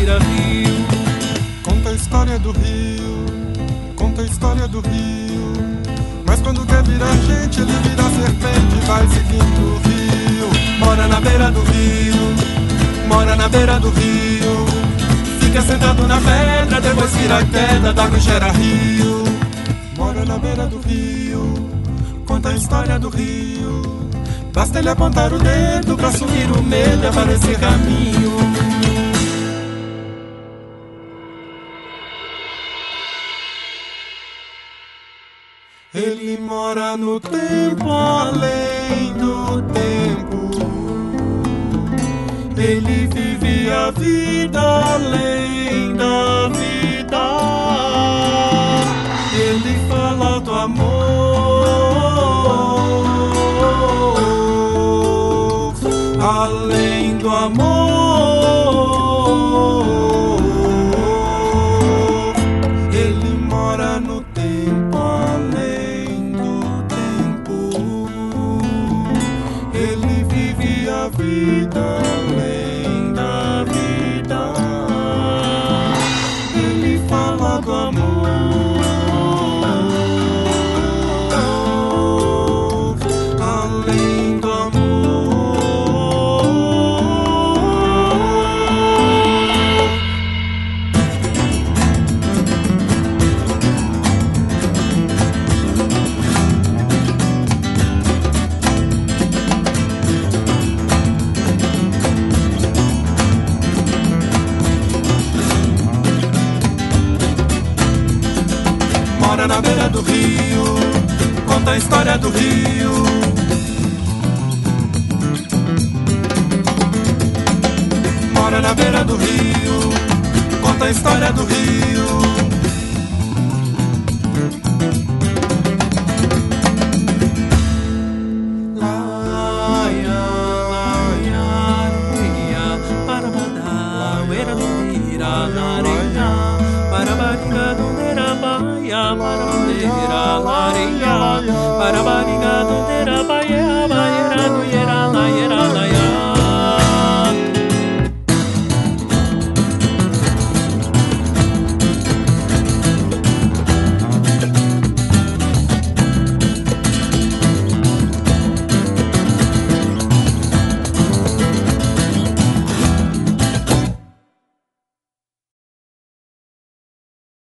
vira rio. Conta a história do rio, conta a história do rio. Mas quando quer virar gente, ele vira serpente e vai seguindo o rio. Mora na beira do rio, mora na beira do rio. Fica sentado na pedra, depois vira queda, d'água e cheira rio. Mora na beira do rio, conta a história do rio. Basta ele apontar o dedo pra sumir o medo e aparecer caminho. Ele mora no tempo, além do tempo. Ele vive a vida além da vida. Ele fala do amor, além do amor. Ele mora no tempo, além do tempo. Ele vive a vida além da vida. Ele fala do amor, além do amor. Mora na beira do rio, conta a história do rio. Mora na beira do rio, conta a história do rio. Laia, laia, laia, parabadá, uera do vira, lareia, parabariga do nerabaia, parabandeira, lareia, parabariga do nerabaia.